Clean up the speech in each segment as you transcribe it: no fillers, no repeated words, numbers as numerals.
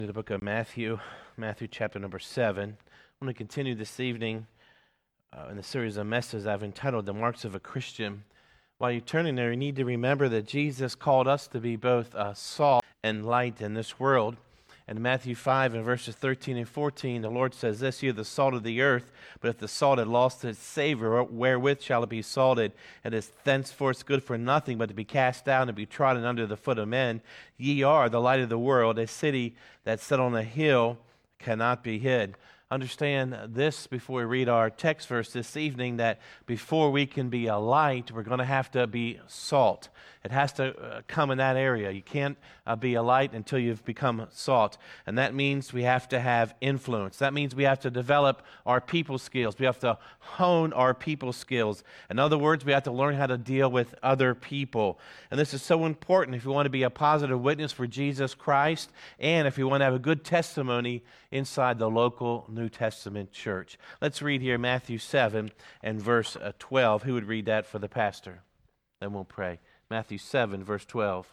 The book of Matthew chapter number 7. I'm going to continue this evening in the series of messages I've entitled The Marks of a Christian. While you're turning there, you need to remember that Jesus called us to be both salt and light in this world. In Matthew 5 and verses 13 and 14, the Lord says this, "You are the salt of the earth, but if the salt had lost its savor, wherewith shall it be salted? It is thenceforth good for nothing but to be cast down and be trodden under the foot of men. Ye are the light of the world. A city that's set on a hill cannot be hid." Understand this before we read our text verse this evening, that before we can be a light, we're going to have to be salt. It has to come in that area. You can't be a light until you've become salt. And that means we have to have influence. That means we have to develop our people skills. We have to hone our people skills. In other words, we have to learn how to deal with other people. And this is so important if you want to be a positive witness for Jesus Christ and if you want to have a good testimony inside the local New Testament church. Let's read here Matthew 7 and verse 12. Who would read that for the pastor? Then we'll pray. Matthew 7, verse 12.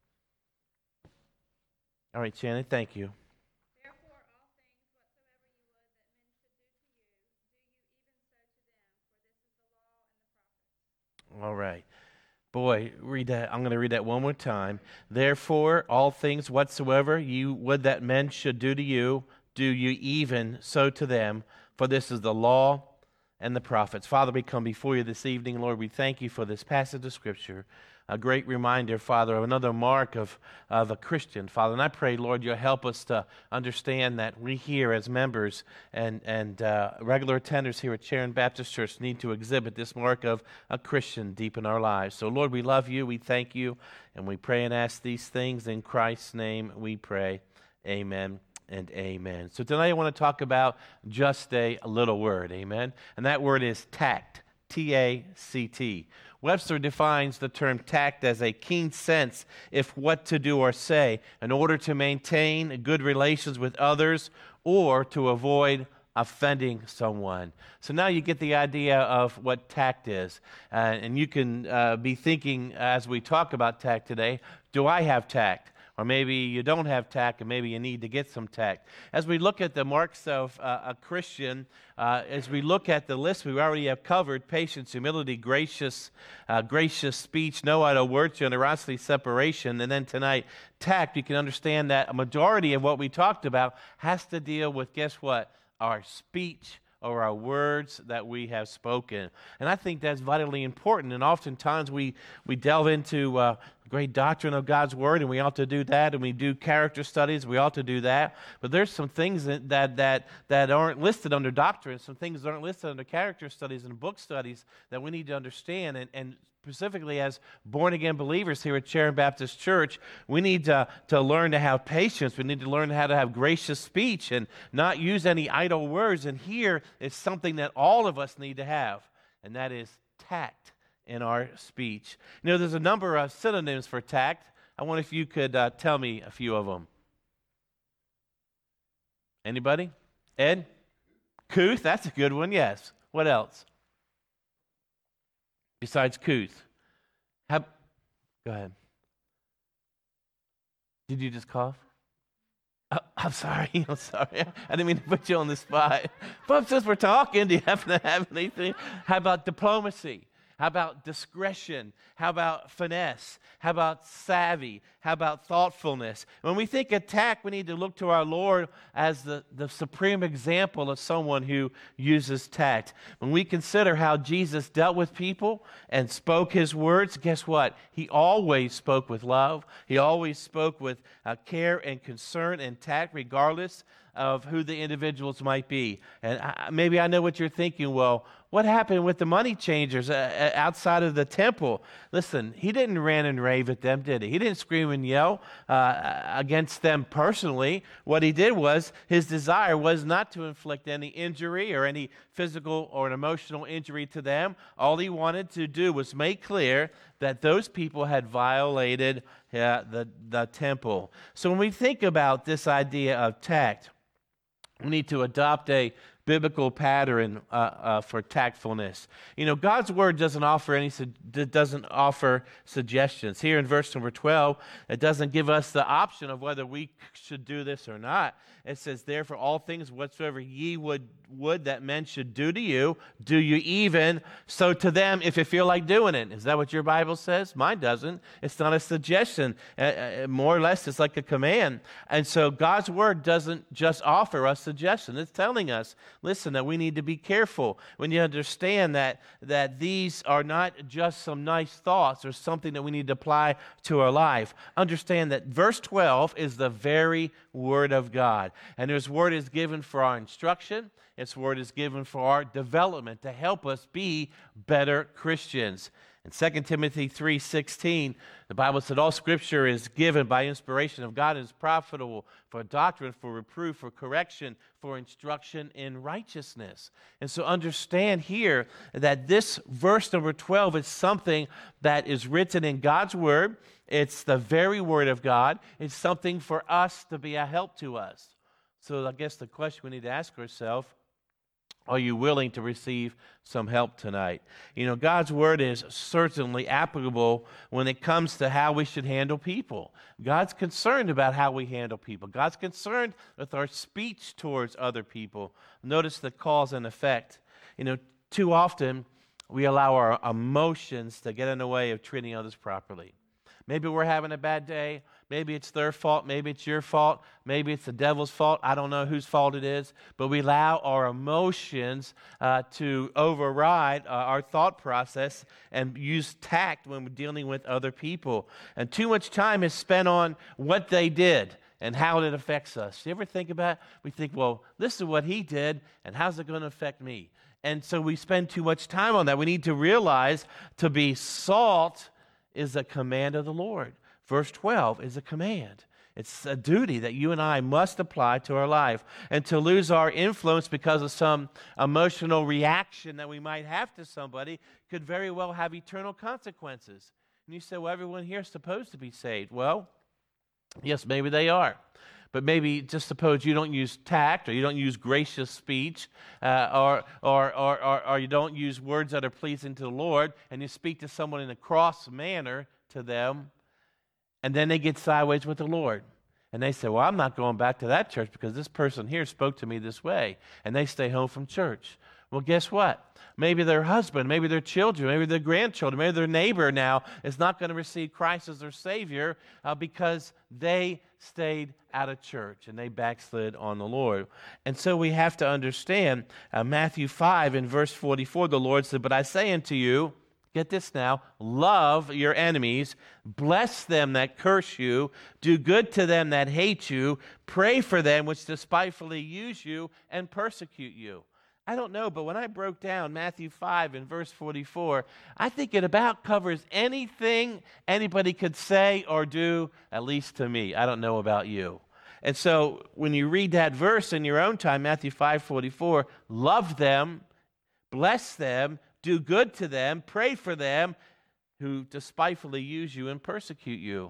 All right, Shannon, thank you. Therefore, all things whatsoever you would that men should do to you, do you even so to them, for this is the law and the prophets. All right. Boy, read that. I'm going to read that one more time. Therefore, all things whatsoever you would that men should do to you, do you even so to them, for this is the law and the prophets. Father, we come before you this evening. Lord, we thank you for this passage of Scripture. A great reminder, Father, of another mark of a Christian, Father. And I pray, Lord, you'll help us to understand that we here as members and regular attenders here at Sharon Baptist Church need to exhibit this mark of a Christian deep in our lives. So, Lord, we love you, we thank you, and we pray and ask these things in Christ's name we pray. Amen and amen. So tonight I want to talk about just a little word, amen? And that word is tact, T-A-C-T. Webster defines the term tact as a keen sense if what to do or say in order to maintain good relations with others or to avoid offending someone. So now you get the idea of what tact is. And you can be thinking as we talk about tact today, do I have tact? Or maybe you don't have tact, and maybe you need to get some tact. As we look at the marks of a Christian, as we look at the list we already have covered: patience, humility, gracious speech, no idle words, generosity, separation. And then tonight, tact. You can understand that a majority of what we talked about has to deal with, guess what? Our speech or our words that we have spoken. And I think that's vitally important. And oftentimes we delve into great doctrine of God's Word, and we ought to do that, and we do character studies, we ought to do that. But there's some things that aren't listed under doctrine, some things that aren't listed under character studies and book studies that we need to understand. And specifically as born-again believers here at Sharon Baptist Church, we need to learn to have patience. We need to learn how to have gracious speech and not use any idle words. And here is something that all of us need to have, and that is tact in our speech. You know, there's a number of synonyms for tact. I wonder if you could tell me a few of them. Anybody? Ed? Couth, that's a good one, yes. What else? Besides couth. Go ahead. Did you just cough? Oh, I'm sorry. I didn't mean to put you on the spot. But since we're talking, do you happen to have anything? How about diplomacy? How about discretion? How about finesse? How about savvy? How about thoughtfulness? When we think of tact, we need to look to our Lord as the supreme example of someone who uses tact. When we consider how Jesus dealt with people and spoke his words, guess what? He always spoke with love. He always spoke with care and concern and tact, regardless of who the individuals might be. And maybe I know what you're thinking. Well, what happened with the money changers outside of the temple? Listen, he didn't rant and rave at them, did he? He didn't scream and yell against them personally. What he did was, his desire was not to inflict any injury or any physical or an emotional injury to them. All he wanted to do was make clear that those people had violated the temple. So when we think about this idea of tact, we need to adopt a biblical pattern for tactfulness. God's word doesn't offer suggestions. Here in verse number 12, it doesn't give us the option of whether we should do this or not. It says, therefore, all things whatsoever ye would that men should do to you, do you even so to them if you feel like doing it. Is that what your Bible says? Mine doesn't. It's not a suggestion. More or less, it's like a command. And so God's word doesn't just offer us suggestions. It's telling us, listen, that we need to be careful. We need to understand that these are not just some nice thoughts or something that we need to apply to our life. Understand that verse 12 is the very word of God. And His word is given for our instruction. Its word is given for our development to help us be better Christians. In 2 Timothy 3:16, the Bible said all Scripture is given by inspiration of God and is profitable for doctrine, for reproof, for correction, for instruction in righteousness. And so understand here that this verse number 12 is something that is written in God's word. It's the very word of God. It's something for us to be a help to us. So I guess the question we need to ask ourselves, are you willing to receive some help tonight? God's word is certainly applicable when it comes to how we should handle people. God's concerned about how we handle people. God's concerned with our speech towards other people. Notice the cause and effect. Too often we allow our emotions to get in the way of treating others properly. Maybe we're having a bad day. Maybe it's their fault. Maybe it's your fault. Maybe it's the devil's fault. I don't know whose fault it is. But we allow our emotions to override our thought process and use tact when we're dealing with other people. And too much time is spent on what they did and how it affects us. You ever think about it? We think, well, this is what he did, and how's it going to affect me? And so we spend too much time on that. We need to realize to be salt is a command of the Lord. Verse 12 is a command. It's a duty that you and I must apply to our life. And to lose our influence because of some emotional reaction that we might have to somebody could very well have eternal consequences. And you say, well, everyone here is supposed to be saved. Well, yes, maybe they are. But maybe just suppose you don't use tact, or you don't use gracious speech, or you don't use words that are pleasing to the Lord, and you speak to someone in a cross manner to them, and then they get sideways with the Lord. And they say, well, I'm not going back to that church because this person here spoke to me this way, and they stay home from church. Well, guess what? Maybe their husband, maybe their children, maybe their grandchildren, maybe their neighbor now is not going to receive Christ as their Savior because they stayed out of church and they backslid on the Lord. And so we have to understand Matthew 5 in verse 44, the Lord said, but I say unto you, get this now, love your enemies, bless them that curse you, do good to them that hate you, pray for them which despitefully use you and persecute you. I don't know, but when I broke down Matthew 5 in verse 44, I think it about covers anything anybody could say or do, at least to me. I don't know about you. And so when you read that verse in your own time, Matthew 5:44, love them, bless them, do good to them, pray for them who despitefully use you and persecute you.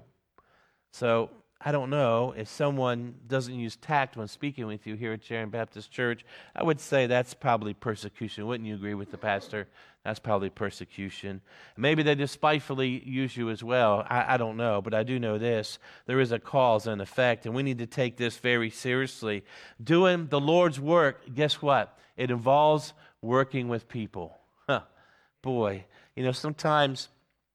So I don't know if someone doesn't use tact when speaking with you here at Sharon Baptist Church. I would say that's probably persecution. Wouldn't you agree with the pastor? That's probably persecution. Maybe they despitefully use you as well. I don't know, but I do know this. There is a cause and effect, and we need to take this very seriously. Doing the Lord's work, guess what? It involves working with people. Boy, sometimes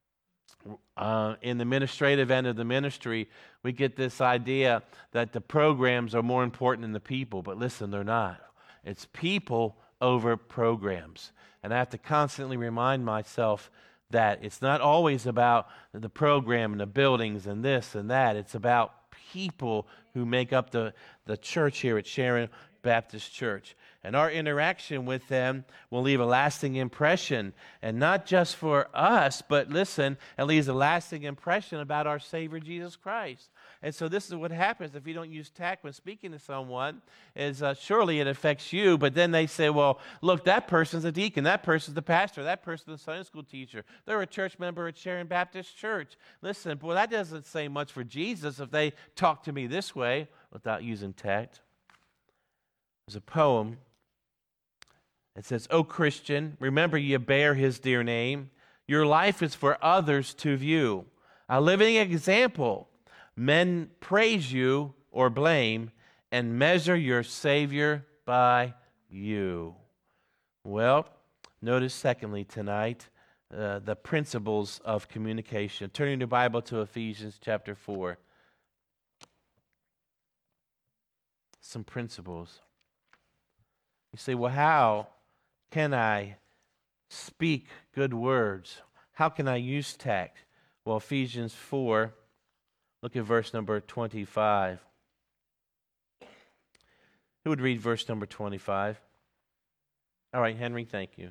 in the administrative end of the ministry, we get this idea that the programs are more important than the people. But listen, they're not. It's people over programs. And I have to constantly remind myself that it's not always about the program and the buildings and this and that. It's about people who make up the church here at Sharon Baptist Church. And our interaction with them will leave a lasting impression, and not just for us, but listen, it leaves a lasting impression about our Savior Jesus Christ. And so this is what happens if you don't use tact when speaking to someone, is surely it affects you, but then they say, well, look, that person's a deacon, that person's the pastor, that person's a Sunday school teacher, they're a church member at Sharon Baptist Church. Listen, boy, that doesn't say much for Jesus if they talk to me this way without using tact. There's a poem It says, O Christian, remember you bear his dear name. Your life is for others to view. A living example. Men praise you or blame and measure your Savior by you. Well, notice secondly tonight, the principles of communication. Turning your Bible to Ephesians chapter 4. Some principles. You say, well, how can I speak good words? How can I use tact? Well, Ephesians 4, look at verse number 25. Who would read verse number 25? All right, Henry, thank you.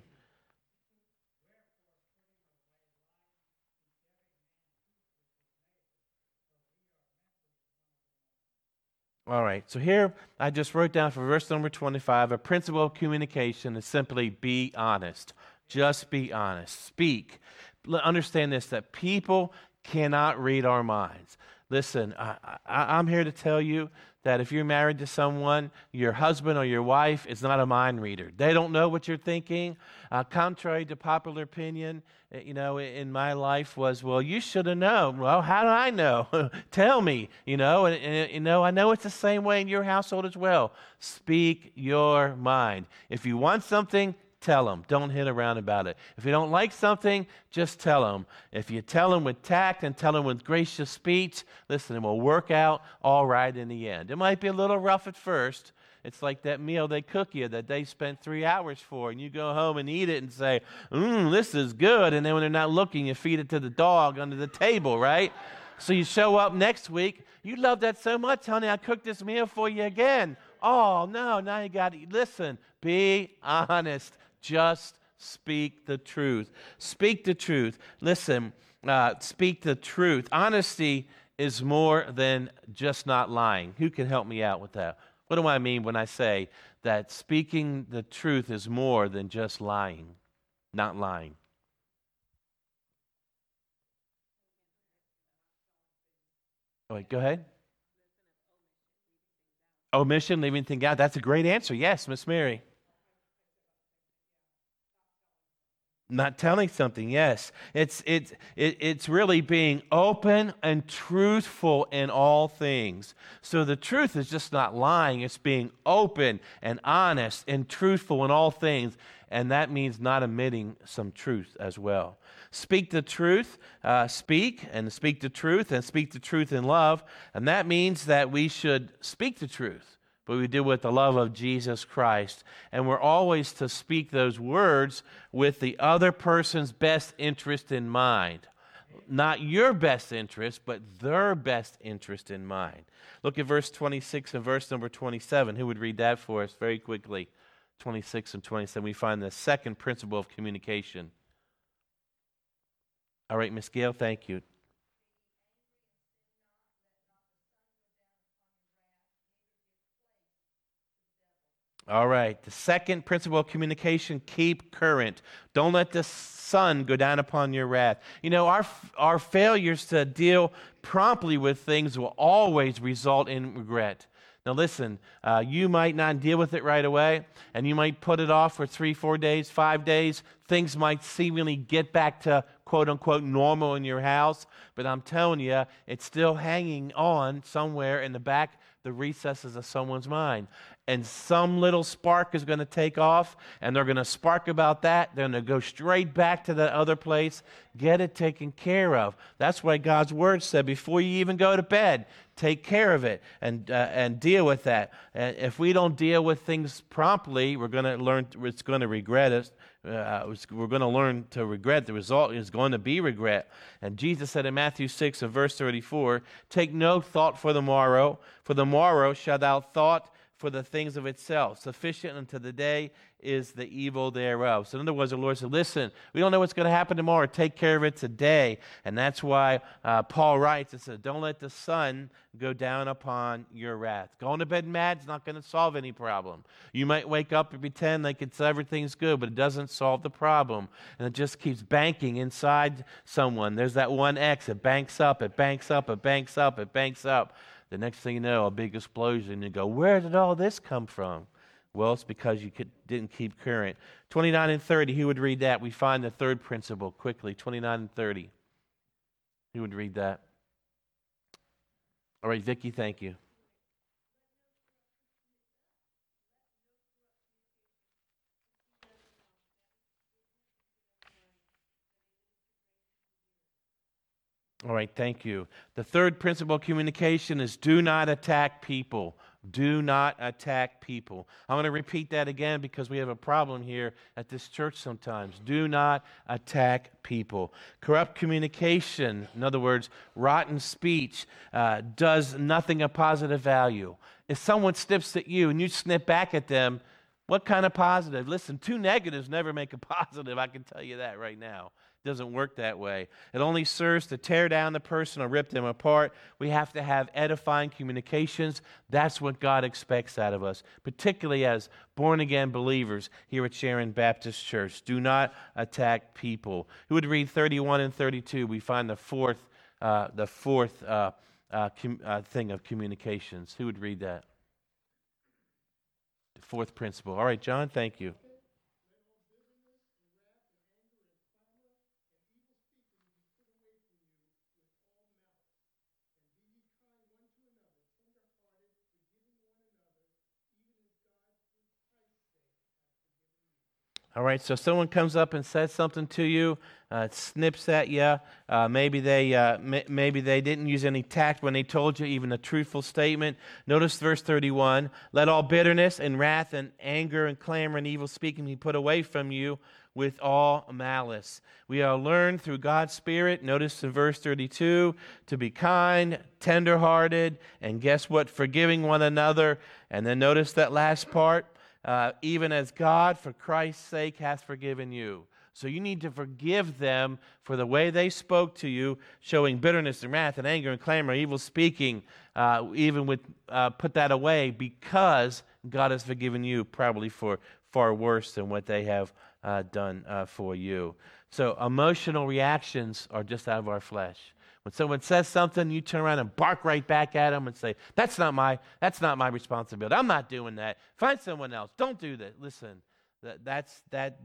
All right, so here I just wrote down for verse number 25, a principle of communication is simply be honest. Just be honest. Speak. Understand this, that people cannot read our minds. Listen, I'm here to tell you that if you're married to someone, your husband or your wife is not a mind reader. They don't know what you're thinking. Contrary to popular opinion, in my life was, well, you should have known. Well, how do I know? Tell me, and I know it's the same way in your household as well. Speak your mind. If you want something, tell them. Don't hit around about it. If you don't like something, just tell them. If you tell them with tact and tell them with gracious speech, listen, it will work out all right in the end. It might be a little rough at first. It's like that meal they cook you that they spent 3 hours for, and you go home and eat it and say, this is good. And then when they're not looking, you feed it to the dog under the table, right? So you show up next week. You love that so much, honey. I cooked this meal for you again. Oh, no, now you got to listen. Be honest. Just speak the truth. Speak the truth. Listen, speak the truth. Honesty is more than just not lying. Who can help me out with that? What do I mean when I say that speaking the truth is more than just lying, not lying? Oh, wait, go ahead. Omission, leaving things out. That's a great answer. Yes, Miss Mary. Not telling something, yes. It's really being open and truthful in all things. So the truth is just not lying. It's being open and honest and truthful in all things. And that means not omitting some truth as well. Speak the truth, speak the truth and speak the truth in love. And that means that we should speak the truth, but we do with the love of Jesus Christ. And we're always to speak those words with the other person's best interest in mind. Not your best interest, but their best interest in mind. Look at verse 26 and verse number 27. Who would read that for us very quickly? 26 and 27. We find the second principle of communication. All right, Miss Gail, thank you. All right, the second principle of communication, keep current. Don't let the sun go down upon your wrath. Our failures to deal promptly with things will always result in regret. Now listen, you might not deal with it right away, and you might put it off for 3, 4 days, 5 days. Things might seemingly get back to quote-unquote normal in your house, but I'm telling you, it's still hanging on somewhere in the back, the recesses of someone's mind. And some little spark is going to take off, and they're going to spark about that. They're going to go straight back to that other place. Get it taken care of. That's why God's Word said, before you even go to bed, take care of it and deal with that. And if we don't deal with things promptly, we're going to learn. It's going to regret it. We're going to learn to regret. The result is going to be regret. And Jesus said in Matthew 6 and verse 34, take no thought for the morrow shall thou thought for the things of itself. Sufficient unto the day is the evil thereof. So in other words, the Lord said, listen, we don't know what's going to happen tomorrow. Take care of it today. And that's why Paul writes, it says, don't let the sun go down upon your wrath. Going to bed mad is not going to solve any problem. You might wake up and pretend like everything's good, but it doesn't solve the problem. And it just keeps banking inside someone. There's that one X. It banks up, it banks up, it banks up, it banks up. The next thing you know, a big explosion. You go, where did all this come from? Well, it's because you didn't keep current. 29 and 30, who would read that? We find the third principle quickly. 29 and 30. Who would read that? All right, Vicki, thank you. All right, thank you. The third principle of communication is do not attack people. Do not attack people. I'm going to repeat that again because we have a problem here at this church sometimes. Do not attack people. Corrupt communication, in other words, rotten speech, does nothing of positive value. If someone snips at you and you snip back at them, what kind of positive? Listen, two negatives never make a positive. I can tell you that right now. It doesn't work that way. It only serves to tear down the person or rip them apart. We have to have edifying communications. That's what God expects out of us, particularly as born-again believers here at Sharon Baptist Church. Do not attack people. Who would read 31 and 32? We find the fourth thing of communications. Who would read that? The fourth principle. All right, John, thank you. All right, so someone comes up and says something to you, snips at you. Maybe they didn't use any tact when they told you even a truthful statement. Notice verse 31. Let all bitterness and wrath and anger and clamor and evil speaking be put away from you with all malice. We are learned through God's Spirit, notice in verse 32, to be kind, tenderhearted, and guess what? Forgiving one another. And then notice that last part. Even as God, for Christ's sake, hath forgiven you. So you need to forgive them for the way they spoke to you, showing bitterness and wrath and anger and clamor, evil speaking, put that away because God has forgiven you, probably for far worse than what they have done for you. So emotional reactions are just out of our flesh. When someone says something, you turn around and bark right back at them and say, that's not my responsibility. I'm not doing that. Find someone else. Don't do that. Listen, that's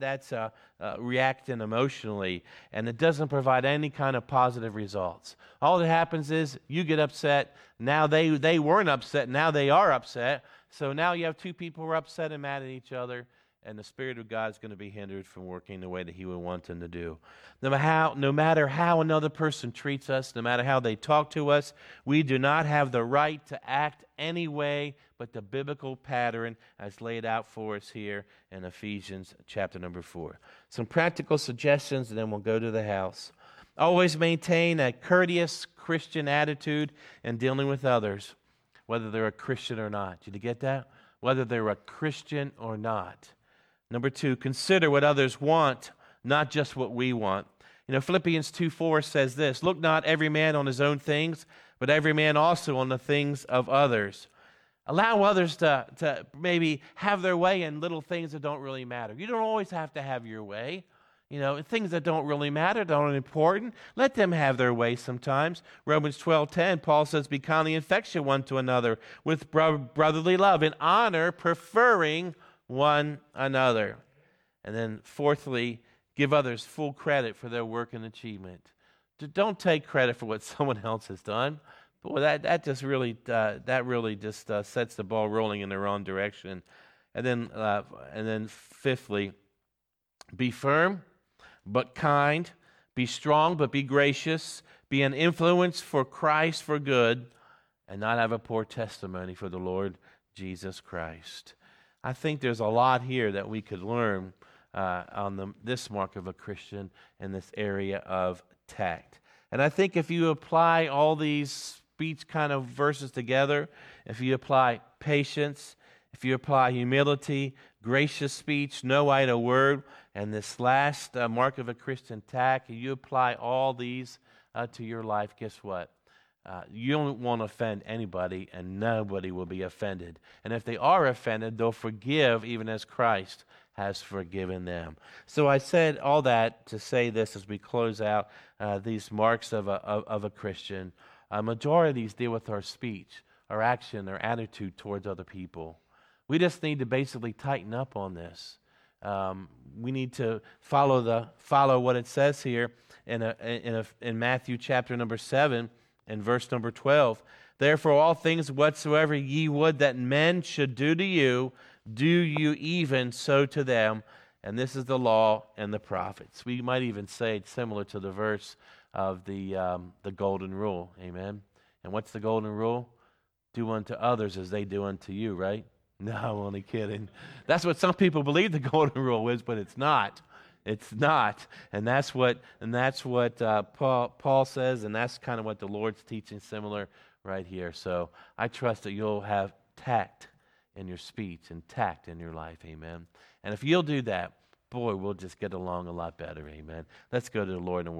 reacting emotionally, and it doesn't provide any kind of positive results. All that happens is you get upset. Now they weren't upset. Now they are upset. So now you have two people who are upset and mad at each other, and the Spirit of God is going to be hindered from working the way that He would want them to do. No matter how another person treats us, no matter how they talk to us, we do not have the right to act any way but the biblical pattern as laid out for us here in Ephesians chapter number 4. Some practical suggestions, and then we'll go to the house. Always maintain a courteous Christian attitude in dealing with others, whether they're a Christian or not. Did you get that? Whether they're a Christian or not. Number 2, consider what others want, not just what we want. Philippians 2:4 says this, look not every man on his own things, but every man also on the things of others. Allow others to maybe have their way in little things that don't really matter. You don't always have to have your way. Things that don't really matter, that aren't important, let them have their way sometimes. Romans 12:10, Paul says, be kindly affectionate one to another with brotherly love, in honor, preferring one another. And then fourthly, give others full credit for their work and achievement. Don't take credit for what someone else has done. Boy, that really just sets the ball rolling in the wrong direction. And then fifthly, be firm but kind, be strong but be gracious, be an influence for Christ for good, and not have a poor testimony for the Lord Jesus Christ. I think there's a lot here that we could learn on this mark of a Christian in this area of tact. And I think if you apply all these speech kind of verses together, if you apply patience, if you apply humility, gracious speech, no idle word, and this last mark of a Christian tact, you apply all these to your life, guess what? You don't want to offend anybody, and nobody will be offended. And if they are offended, they'll forgive even as Christ has forgiven them. So I said all that to say this as we close out these marks of a Christian. A majority of these deal with our speech, our action, our attitude towards other people. We just need to basically tighten up on this. We need to follow what it says here in Matthew chapter number 7 and verse number 12. Therefore, all things whatsoever ye would that men should do to you, do you even so to them. And this is the law and the prophets. We might even say it's similar to the verse of the golden rule. Amen. And what's the golden rule? Do unto others as they do unto you, right? No, I'm only kidding. That's what some people believe the golden rule is, but it's not. It's not. And that's what Paul says, and that's kind of what the Lord's teaching similar right here. So I trust that you'll have tact in your speech and tact in your life. Amen. And if you'll do that, boy, we'll just get along a lot better. Amen. Let's go to the Lord and